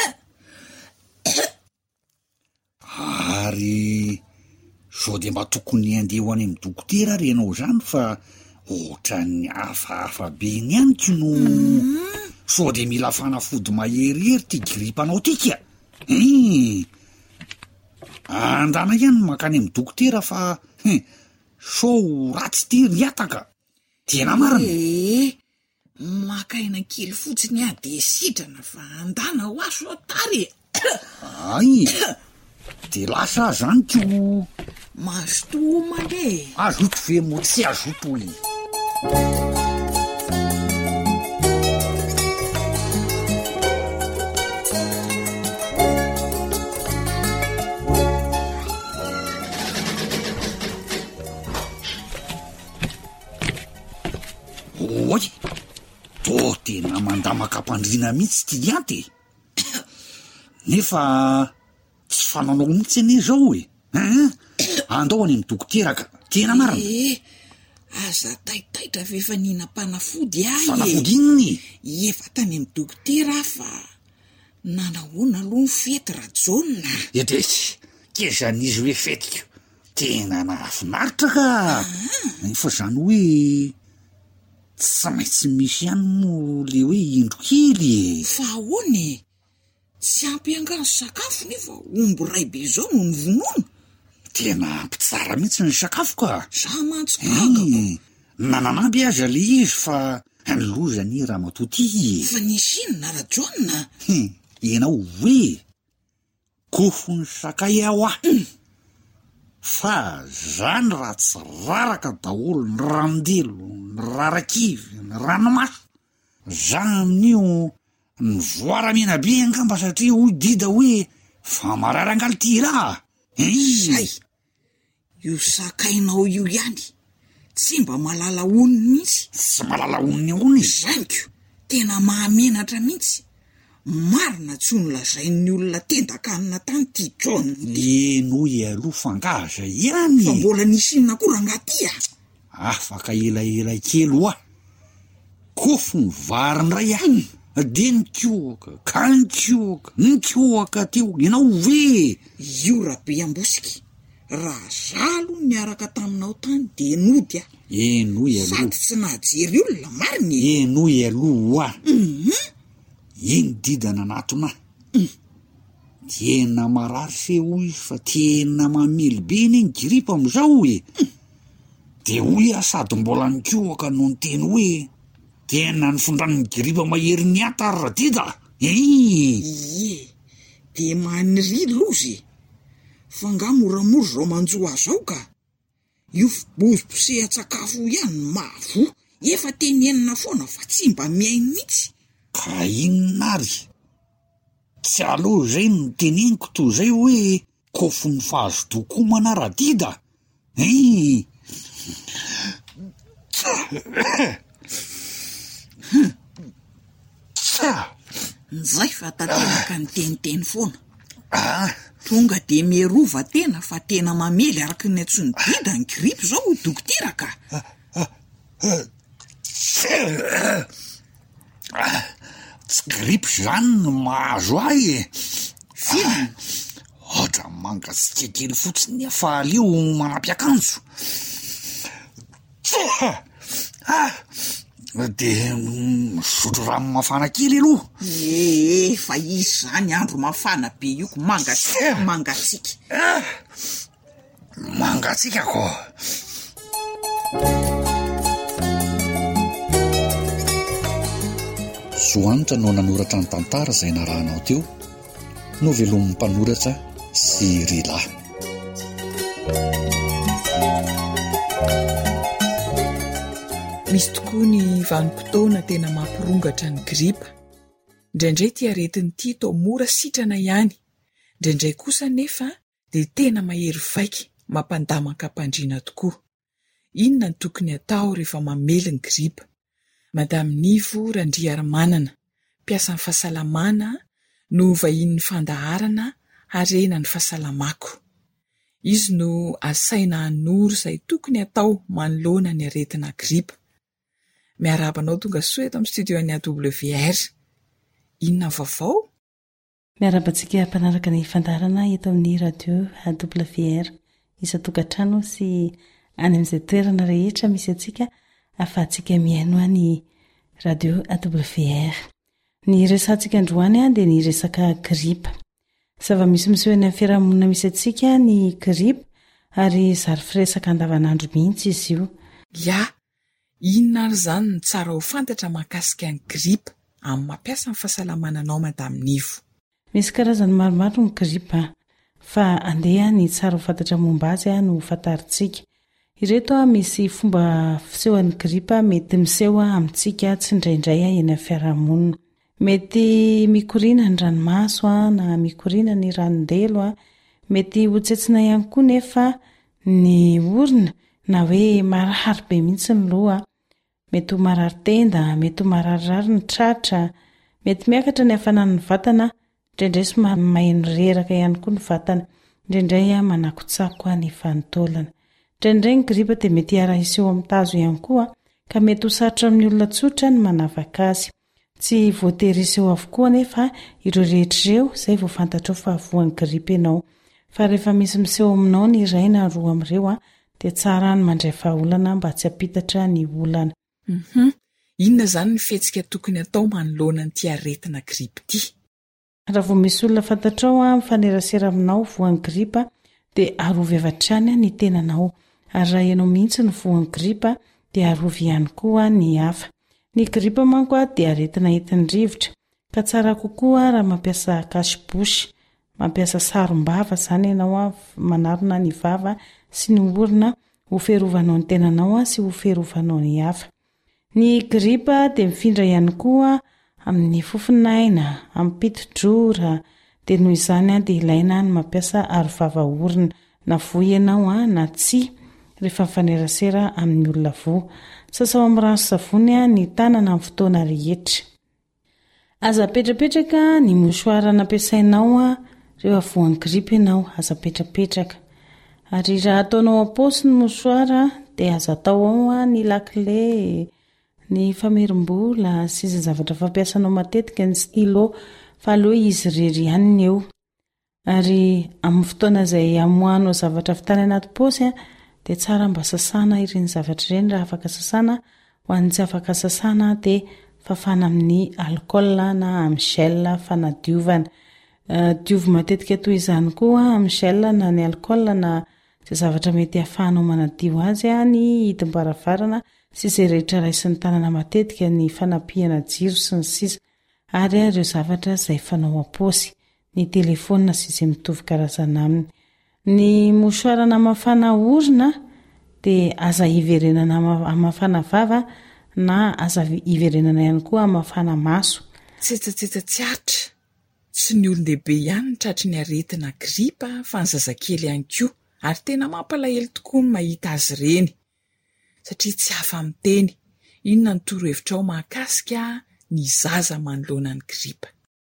Ary sao de mba tokony andeha ho any amin'ny dokotera ary ianao zany fa ohatran'ny hafahafa be ny anyko no sao de mila fanafody maherihery ty gripanao tika. Andana ihany makany amin'ny dokotera fa sao ratsy ty riataka. Tena marina. Makaina kely fotsiny de sitrana fa andana ho aso tary. De lasa zany ko masto mande. Azoto ve mo tsy azoto Oy, to tena mandamaka-pandriana mihitsy ty dianty. Nefa tsy fananao mihitsy ane zao andao any amin'ny dokotera ka. Tena marina. Aza taitaitra vefa nina panafody fanafody inony. Efa tany amin'ny dokotera fa nanahoana aloha ny fety rajon. Edesy, kezan'izy hoe fetiko. Tena nahafinaritra ka. Fa zany hoe tsy maintsy misy ihany mo le hoe indro kely. Fa ahoany? Tsy ampiangano sakafo nefa omby ray be zao no novonoina. Tena ampy-tsara mihitsy ny sakafo ka. Za mantsy gagako. Nananampy aza le izy fa ny lozany Ramatoty. Fa nisy inona rajon? Ianao hoe kofo ny sakay ao fa zany raha tsy raraka daholo ny randelo, ny rarakivy, ny ranomaso. Zany ny voaramena be angamba satria hoy dida hoe fa marary angaly ty raha. Zay, io sakainao io ihany tsy mba malala oniny mihitsy. Tsy malala oniny ony. Zaniko, tena mahamenatra mihitsy. marina tsy nolazain'ny olona tendakanina tany ty John enoy aloha fangaza ihany fa mbola nisinina koa rangatya afaka elaela kely oa kofo ny varindray de nikoaka ka nikoaka teo inao ve io rabe ambosika raha zalo niaraka taminao tany de nody enoy aloha sady tsy nahajery olona mariny enoy aloha iny didana anatona tena marary fe hoy fa tena mamely be iny gripa am'izao de hoy sady mbola nikoaka no ny teny hoe tena nifondran'ny gripa mahery ny ataradida de maniry lozy fa nga moramora zao manjoa zao ka io boziposehn-tsakafo ihany mavo efa tenenina foana fa tsy mba miainy mihitsy ka inonary tsy aloha zay no teneniko to zay hoe kofo ny fahazodoko manaradida nizay fa tatenaka ny teniteny foana tonga de mierova tena fa tena mamely araky ny atsony dida ny gripe zao dokotera ka tsy gripe zany no mahazo ahy filana ohatra mangatsika kely fotsiny fa aleo manampy akanjo de sotro rano mafana kely aloha fa izy zany andro mafana be io ko mangatsika ko Soanitra no nanoratra ny tantara izay narahanao teo no velomin'ny mpanoratra Sirila. Misy tokoa ny vanim-potoana tena mampirongatra ny gripa. Indraindray tia aretiny ity toa mora sitrana ihany. Indraindray kosa nefa dia tena mahery vaika mampandama-kampandriana tokoa. Inona ny tokony atao rehefa mamely ny gripa? Madame Nivo Randriaramanana, mpiasa ny fahasalamana no vahin'ny fandaharana harena ny fahasalamako. Izy no asaina hanoro izay tokony atao manoloana ny aretina gripa. Miarabanao tonga soa eto amin'ny studio-ny AWR. Inona vaovao? Miarabantsika mpanaraka ny fandaharana eto amin'ny radio AWR. Isa-tokantrano sy any amin'izay toerana rehetra misy antsika afahantsika miaino any radio AWR. Ny resantsika androany dia ny resaka gripa. Zava-misy miseho any amin'ny fiarahamonina misy antsika ny gripa ary zary firesaka andavanandro mihitsy izy io. Inona ary zany ny tsara ho fantatra mahakasika ny gripa amin'ny mampiasa ny fahasalamananao Madame Nivo? Misy karazany maromaro ny gripa fa andeha ny tsara ho fantatra momba azy no fantarintsika. Ireto misy fomba fisehoan'ny gripa mety miseho amintsika tsy indraindray eny amin'ny fiarahamonina. Mety mikorina ny ranomaso na mikorina ny ranondelo, mety hotsetsina ihany koa nefa ny orona na hoe marary be mihitsy ny loha, mety ho marary tenda, mety ho mararirary ny tratra, mety miakatra ny hafanan'ny vatana, indraindray somary maheno reraka ihany koa ny vatana, indraindray manakotsako ny fanotolana. Indraindray ny gripa dia mety arahiseho amin'ny tazo ihany koa ka mety ho sarotra amin'ny olona tsotra ny manavaka azy. Tsy voatery iseho avokoa nefa ireo rehetr'ireo izay vao fantatra fa voan'ny gripa ianao. Fa rehefa misy miseho aminao ny iray na roa amin'ireo dia tsara ny mandray fahaolana mba tsy hampitatra ny olana. Inona zany ny fihetsika tokony atao manoloana ny aretina gripa ity? Raha vao misy olona fantatrao mifanerasera aminao voan'ny gripa dia arovy avy hatrany ny tenanao. Ary raha ianao mihitsy ny voan'ny gripa dia arovy ihany koa ny hafa. Ny gripa manko dia aretina entin'ny rivotra ka tsara kokoa raha mampiasa kasibosy, mampiasa sarom-bava zany ianao manarona ny vava sy ny orona ho fiarovanao ny tenanao sy ho fiarovanao ny hafa. Ny gripa dia mifindra ihany koa amin'ny fofinaina, amin'ny piti-drora, dia noho izany dia ilaina ny mampiasa arovava orona na voa ianao na tsy rehefa mifanerasera amin'ny olona voa. Sasao amin'ny rano sy savony ny tanana amin'ny fotoana rehetra. aza petrapetraka ny mosoara nampiasainao a reo avoan'ny gripa ianao aza petrapetraka ary raha ataonao aposy ny mosoara dia aza atao ao a ny lakile ny famerim-bola sy izay zavatra fampiasanao matetika ny stylo fa aloha izy rery ihany eo ary amin'ny fotoana izay amohanao zavatra vitany anaty posy a dia tsara mba sasana ireny zavatra ireny raha afaka sasana ho an'ny tsy afaka sasana dia fafana amin'ny alcool na amin'ny gel fanadiovana diovy matetika toy izany koa amin'ny gel na ny alcool na izay zavatra mety hahafahanao manadio azy a ny hidim-baravarana sy izay rehetra raisin'ny tanana matetika ny fanapihana jiro sy ny sisa ary ireo zavatra izay fanao aposy ny telefona sy izay mitovy karazana aminy ny mosoarana mafana orona dia aza hiverenana amafana vava na aza hiverenana ihany koa amafana maso tsetsatsiatra tsy ny olon-dehibe ihany ny tratry ny aretina gripa fa ny zazakely ihany koa ary tena mampalahelo tokoa ny mahita azy ireny satria tsy hafa amin'ny teny inona ny torohevitrao mahakasika ny zaza manoloana ny gripa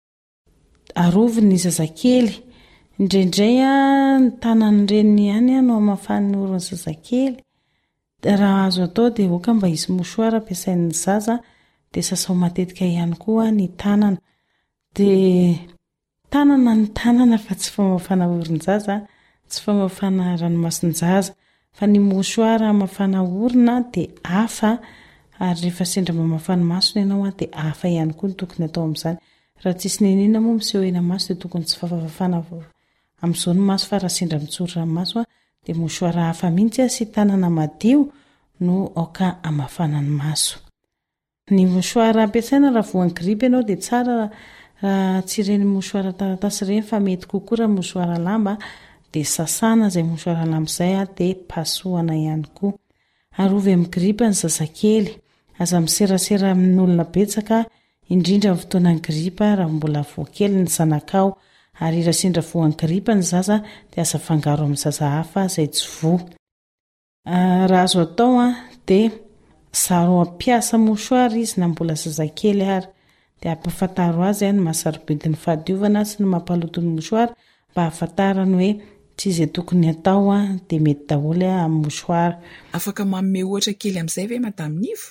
arovy ny zazakely indraindray ny tanany reny ihany no amafan'ny orony zazakely raha azo atao dia oka mba hisy mosoara ampiasain'ny zaza dia sasao matetika ihany koa ny tanana dia tanana ny tanana fa tsy famafana orony zaza tsy famafana ranomasin-jaza fa ny mosoara amafana orona dia hafa ary rehefa sendra mamafana masona ianao dia hafa ihany koa ny tokony atao amin'izany raha tsisy nenina moa miseho ena maso dia tokony tsy fafafana amin'izao ny maso fa raha sendra mitsoritra ny maso dia mosoara hafa mihitsy sy tanana madio no aoka amafana ny maso ny mosoara ampiasaina raha voan'ny gripa ianao dia tsara tsy ireny mosoara taratasy ireny fa mety kokoa raha mosoara lamba dia sasana izay mosoara lamba izay dia pasohana ihany koa arovy amin'ny gripa ny zazakely aza miserasera amin'olona betsaka indrindra amin'ny fotoanan'ny gripa raha mbola voakely ny zanakao ary raha sendra voan'ny gripa ny zaza dia aza fangaro amin'ny zaza hafa izay tsy vo raha azo atao dia zaro ampiasa mosoara izy na mbola zazakely ary dia ampafantaro azy ny mahasarobedin'ny fahadiovana sy ny mampalotony mosoara mba hafantarany hoe tsy izay tokony atao dia mety daholo amin'ny mosoara afaka manome ohatra kely amin'izay ve madamy Nivo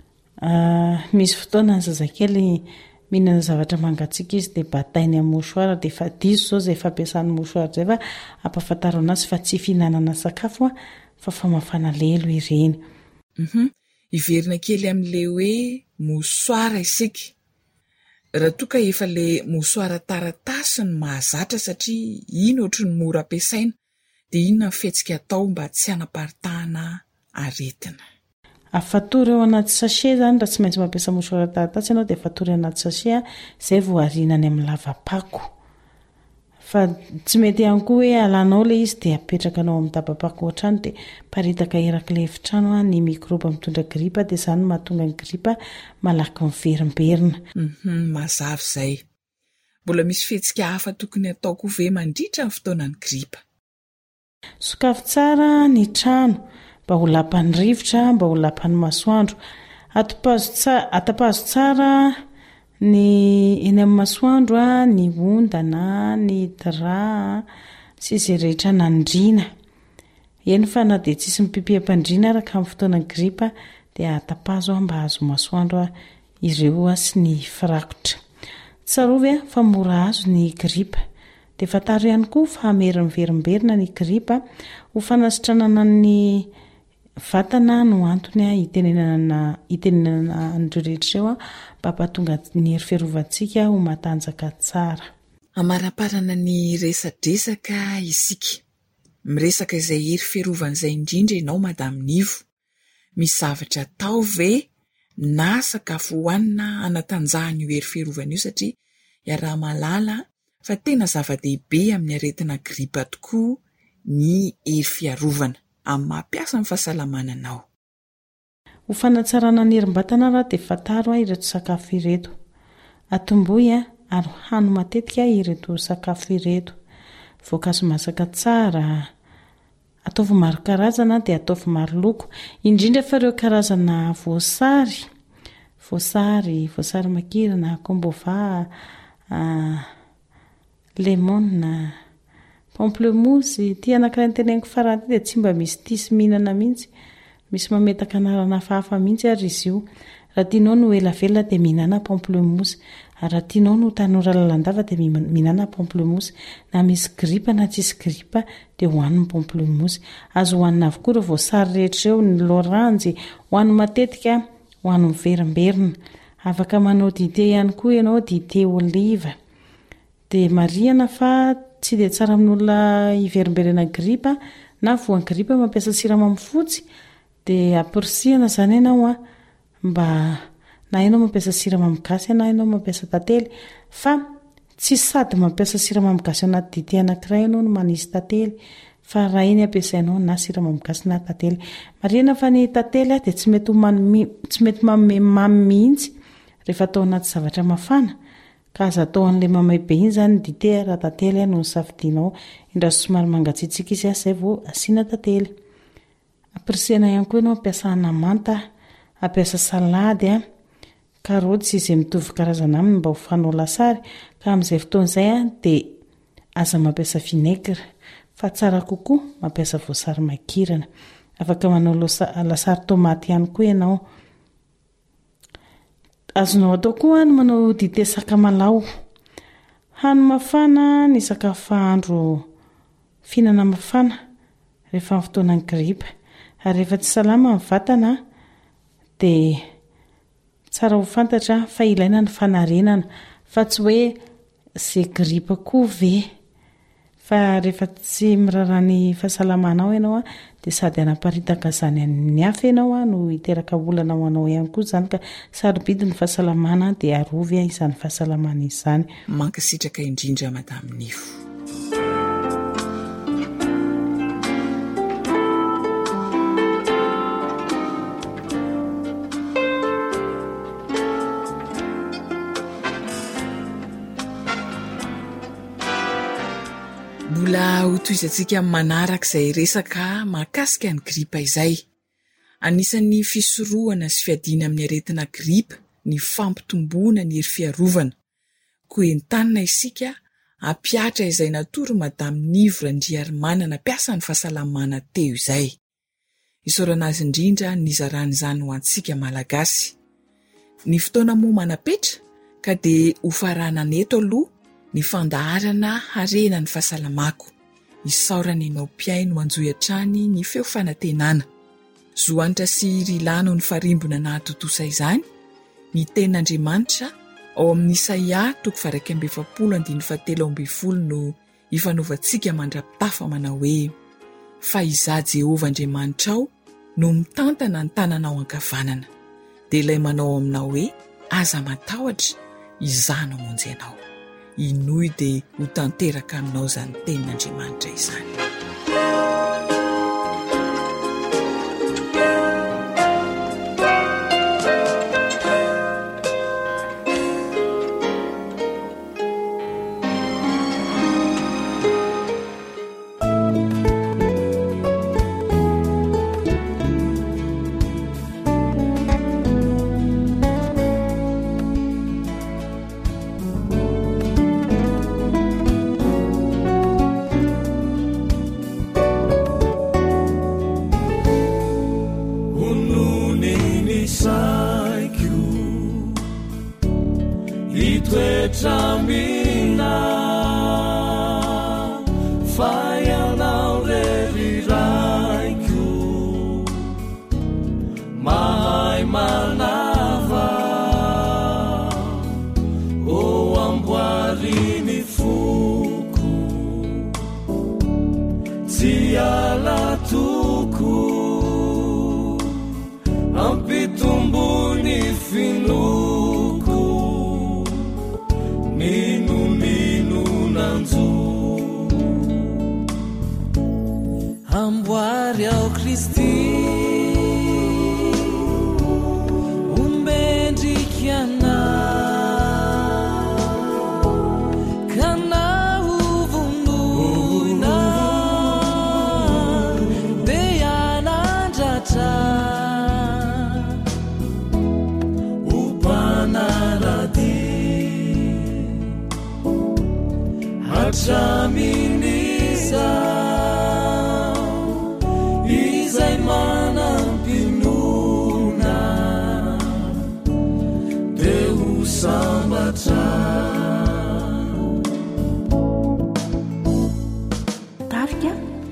misy fotoana ny zazakely mihinana zavatra mangatsiaka izy dia batainy amin'ny mosoara dia efa diso izao izay fampiasan'ny mosoara izay fa ampafantaro anazy fa tsy fihinanana sakafo fa famafana lelo ireny iverina kely amin'ilay hoe mosoara isika raha toa ka efa ilay mosoara taratasy ny mahazatra satria iny ohatry ny mora ampiasaina dia inona ny fihetsika atao mba tsy hanaparitahana aretina afatory eo anaty sachet zany raha tsy maintsy mampiasa mosoara taratasy ianao dia afatory anaty sachet izay voarinany amin'ny lavapako fa tsy mety ihany koa hoe alanao ilay izy dia apetrakanao amin'ny dabapako ohatrany dia paritaka erak'ilay efitrano ny mikroba mitondra gripa dia izany mahatonga ny gripa malaky miverimberina mazava izay mbola misy fihetsika hafa tokony atao koa ve mandritra ny fotoanan'ny gripa sokafy tsara ny trano mba ho lapan'ny rivotra mba ho lapan'ny masoandro atapazo tsara ny eny amin'ny masoandro ny ondana ny dra sy izay rehetra nandriana eny fa na dia tsisy mipipiham-pandriana araka amin'ny fotoanan'ny gripa dia atapazo mba azo masoandro ireo sy ny firakotra tsarovy fa mora azo ny gripa dia fataro ihany koa fa ameriverimberina ny gripa ho fanasitranana ny vatana no antony hitenenana an'ireo rehetra ireo mba hampatonga ny hery fiarovantsika ho matanjaka tsara amaraparana ny resadresaka isika miresaka izay hery fiarovana izay indrindra ianao madamy Nivo misy zavatra atao ve na sakafo hohanina anatanjahany io hery fiarovana io satria iaraha malala fa tena zava-dehibe amin'ny aretina gripa tokoa ny hery fiarovana amin'ny mampiasa ny fahasalamananao ho fanatsarana ny herim-batana raha dia fataro ireto sakafo ireto atomboy ary hano matetika ireto sakafo ireto voankazo masaka tsara ataovy maro karazana dia ataovy maro loko indrindra fa ireo karazana voasary voasary makirana kombova lemona pamplemousse ty anankiray nyteneniko farany dia tsy mba misy tisy mihinana mihitsy misy mametaka anarana fahafa mihitsy ary izy io raha tianao no elavelona dia mihinana pamplemousse ary raha tianao no tanora lalandava dia mihinana pamplemousse na misy gripa na tsisy gripa dia hohaniny pamplemousse azo hohanina avokoa ireo voasary rehetra eo ny loranjy hohaniny matetika hohaniny verimberina afaka manao dite ihany koa ianao dite oliva dia mariana fa tsy dia tsara amin'olona iverimberena gripa na voan'ny gripa mampiasa siramamy fotsy dia apirisihana izany ianao mba na ianao mampiasa siramamy gasy na ianao mampiasa tantely fa tsy sady mampiasa siramamy gasy anaty dite anankiray ianao no manisy tantely fa raha iny ampiasainao na siramamy gasy na tantely mariana fa ny tantely dia tsy mety mamy mihitsy rehefa atao anaty zavatra mafana ka aza atao an'ilay mamay be iny zany dite raha tantely no safidianao indra somary mangatsiatsika izy izay vao asiana tantely apirisihana ihany koa ianao ampiasa anamanta ampiasa salady karaoty sy izay mitovy karazana aminy mba ho fanao lasary ka amin'izay fotoan'izay dia aza mampiasa vinaigre fa tsara kokoa mampiasa voasary makirana afaka manao lasary tomaty ihany koa ianao azonao atao koa no manao dite sakamalao hany mafana ny sakafo andro fihinana mafana rehefa amin'ny fotoanany gripa ary rehefa tsy salama ny vatana dia tsara ho fantatra fa ilaina ny fanarenana fa tsy hoe izay gripa koa ve fa rehefa tsy mirarany fahasalamanao ianao dia sady anaparitaka izany amin'ny hafa ianao no hiteraka olana ho anao ihany koa izany ka sarobidy ny fahasalamana dia arovy izany fahasalamana izany mankasitraka indrindra madamy Nifo. Mbola ho toizantsika manaraka izay resaka mahakasika ny gripa izay. Anisan'ny fisorohana sy fiadiana amin'ny aretina gripa ny fampitomboana ny hery fiarovana. Koa entanina isika hampiatra izay natoro madamy Nivo Randriarimana nampiasa ny fahasalamana teo izay. Isaorana azy indrindra nizarany izany ho antsika malagasy. Ny fotoana moa manapetra ka dia ho farana neto aloha ny fandaharana harena ny fahasalamako. Isaorana ianao mpiaino manjoy hatrany ny feo fanantenana. Zoanitra sy rilano ny farimbona nahatotosa izany. Ny tenin'Andriamanitra ao amin'ny Isaia 2:7 no ifanaovantsika mandrapitafa manao hoe fa izaho Jehovah Andriamanitra ao no mitantana ny tananao ankavanana. Dia ilay manao aminao hoe aza matahotra izaho no hamonjy anao. Inoy dia ho tanteraka aminao izany tenin'Andriamanitra izany.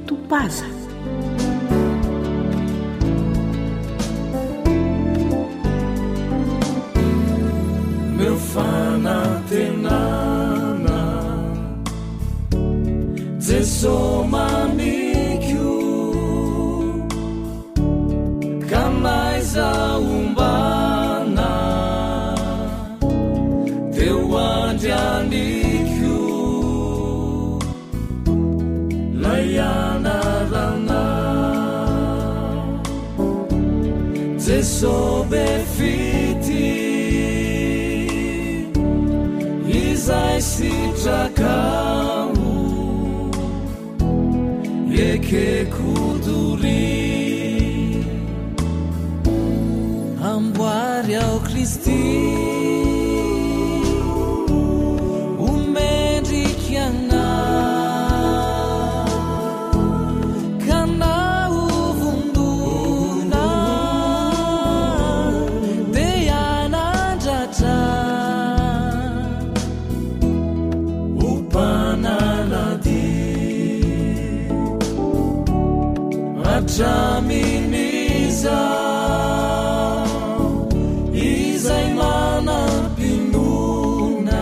topaza. Meu fanantenana Jesô mamikio Kamaiza umbana Teu andyanikio Layana rana Jesô befiti Izay sitrakao ekekuduri Amboary ao Kristi umendriky anao kana uvondona dia nandratra Atraminiza izay manampinona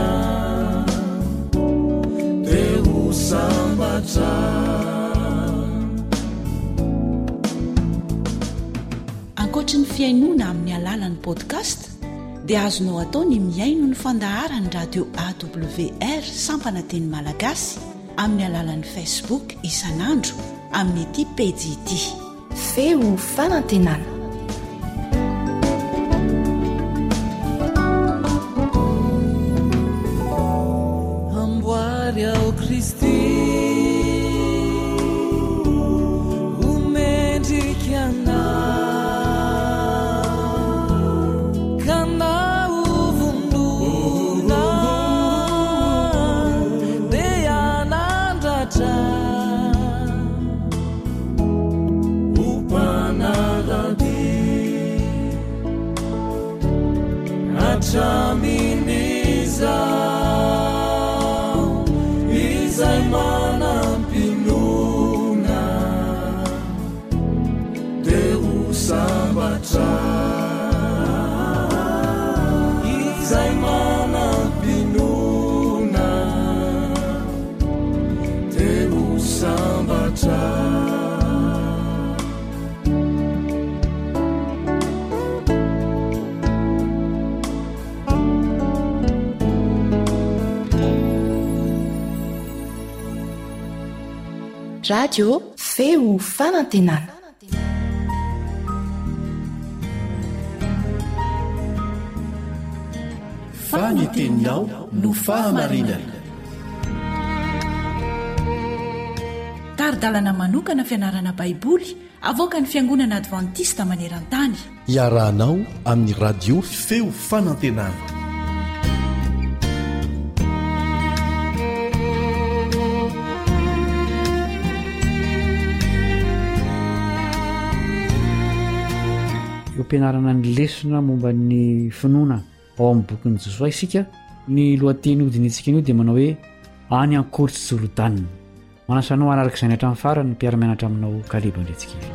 Teu sambatra Ankoatra ny fiainona amin'ny alalan'ny podcast dia azonao atao ny miaino ny fandaharany radio AWR Sampananteny Malagasy amin'ny alalan'ny Facebook isanandro amin'ny ity pejy ity feo fanantenana. Amboary ao Kristi umendriky anao kana uvondona dia nandratra Atraminiza izay manampinona Teu sambatra izay manampinona Teu sambatra Radio feo fanantenana. Faniteninao no fahamarinana. Taridalana manokana fianarana baiboly avoaka ny Fiangonana Adventista maneran-tany. Iarahanao amin'ny radio feo fanantenana. Ampianarana ny lesona momba ny finoana ao amin'ny bokin'i Josuay isika ny lohateny hodinitsika io dia manao hoe any ankory tsy Jorodanina. Manasanao anaraka izay ny hatramin'ny farany ny mpiara-mianatra aminao Kaleba Andretsikely.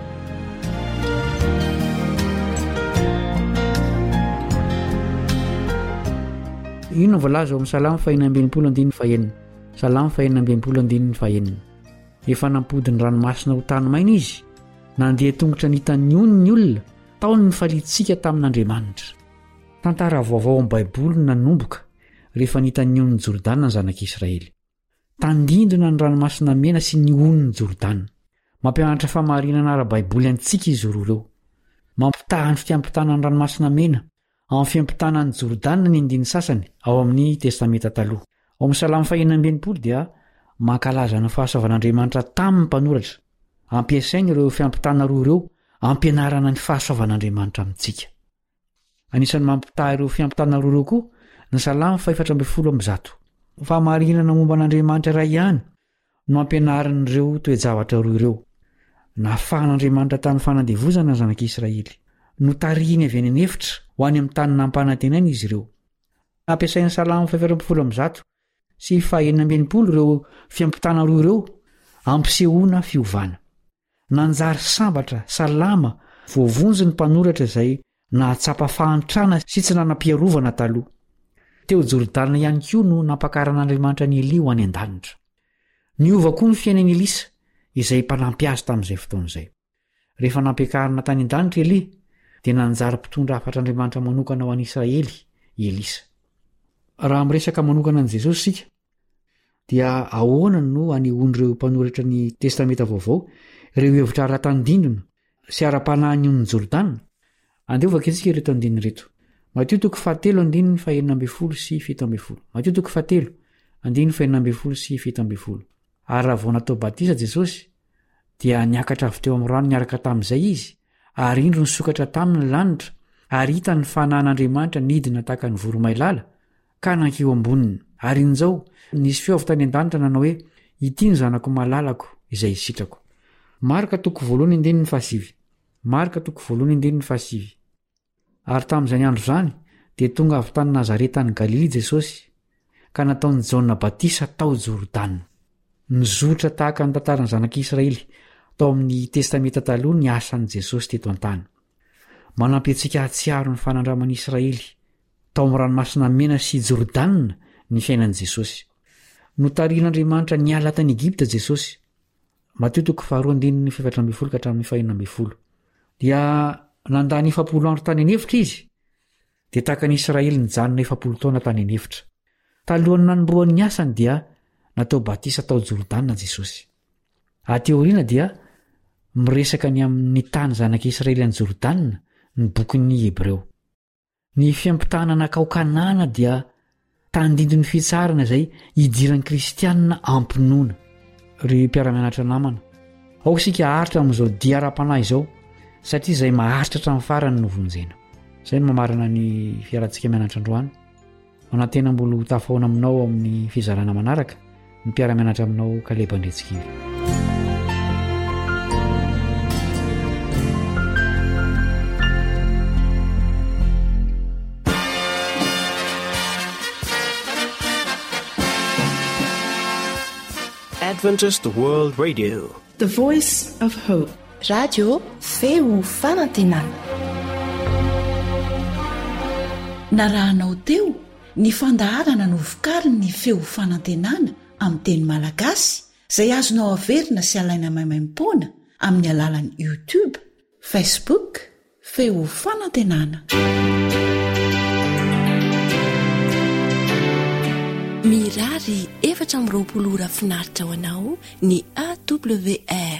Ino no voalaza ao amin'ny Salamo 119:1. Salamo 119:1. Efa nampody ny ranomasina ho tany maina izy, nandeha tongotra nitany onony olona, taony ny falitsika tamin'Andriamanitra. Tantara vaovao amin'ny Baiboly nanomboka rehefa nitany onony Jordana ny zanak'Israely. Tandindona ny ranomasina mena sy ny onony Jordana. Mampianatra famarinana ara-Baiboly antsika izy roa ireo. Mampitaha ny fiampitana ny ranomasina mena amin'ny fiampitana ny Jordana ny andiny sasany ao amin'ny testamenta taloha. Ao amin'ny Salamo 119 dia mankalaza ny fahasoavan'Andriamanitra tamin'ny mpanoratra. Ampiasainy ireo fiampitana roa ireo ampianarana ny fahasoavan'Andriamanitra amintsika. Anisan'ny mampitaha ireo fiampitana roa ireo koa ny Salamo 410. Famarinana momba an'Andriamanitra iray ihany no ampianaran'ireo toe-javatra roa ireo. Nafahan'Andriamanitra tamin'ny fanandevozana ny zanak'Israely. Notarihiny avy any anefitra ho any amin'ny tany nampanantenany izy ireo. Ampiasain'ny Salamo 410 sy 120 ireo fiampitana roa ireo ampisehoana fiovana. nanjary sambatra salama voavonjy ny mpanoratra izay nahatsapa fahantrana sy tsy nanam-piarovana taloha. Teo Jordana ihany koa no nampakaran'Andriamanitra ny Elia ho any an-danitra. Niova koa ny fiainan'i Elisa izay mpanampy azy tamin'izay fotoan'izay. Rehefa nampiakarana tany an-danitra Elia dia nanjary mpitondra afatr'Andriamanitra manokana ho an'i Israely Elisa. Raha miresaka manokana an' Jesosy sika dia ahoana no anehoan'ireo mpanoratra ny testamenta vaovao ireo hevitra ara-tandindona sy ara-panahy ny Jordana? Andeo vaketsika ireto andininy reto. Mateo 7:9-7. Ary raha vao natao batisa Jesosy dia niakatra avy teo amin'ny rano niaraka tamin'izay izy, ary indro nisokatra taminy ny lanitra, ary hita ny fanahin'Andriamanitra nidina tahaka ny voromailala ka nankeo amboniny. Ary injao nisy feo avy tany an-danitra nanao hoe, ity ny zanako malalako izay sitrako. Marka 1:7. Ary tamin'izany andro zany dia tonga avy tany Nazareta ny Galilea Jesosy ka nataon'i Jaona Batisa tao Jordana. Nizotra tahaka ny tantaran'ny zanak'Israely tao amin'ny testamenta taloha ny asan'i Jesosy teto an-tany. Manampy antsika hatsiaro ny fanandraman'i Israely tao amin'ny ranomasina mena sy Jordana ny fiainan'i Jesosy. Notarian'Andriamanitra niala tany Egipta Jesosy. Mateo 2:7-8 dia nandany 70 andro tany anefitra izy, dia tahaka ny Israely nijanona 70 taona tany anefitra. Talohany nanomboan'ny asany dia natao batisa tao Jordana Jesosy. Ateoriana dia miresaka ny amin'ny tany zanak'Israely any Jordana ny bokin'ny Hebreo. Ny fiampitahana nakao Kanana dia tandindon'ny fitsarana izay idiran'ny kristianina ampinoana. Ry mpiara-mianatra namana, ao isika haritra amin'izao dia ara-panahy izao satria izay maharitra hatramin'ny farany no vonjena. Izay no mamarana ny fiarantsika mianatra androany. Manantenam-bolo tafaona aminao amin'ny fizarana manaraka ny mpiara-mianatra aminao Kaleba Ndretsikivy. Adventist World Radio, The Voice of Hope. Radio feo fanantenana. Narahanao teo ny fandaharana no vokariny ny feo fanantenana amin'ny teny malagasy izay azonao averina sy alaina maimaimpoana amin'ny alalan'ny YouTube, Facebook, feo fanantenana. Mirary 420 ora finaritra ho anao ny AWR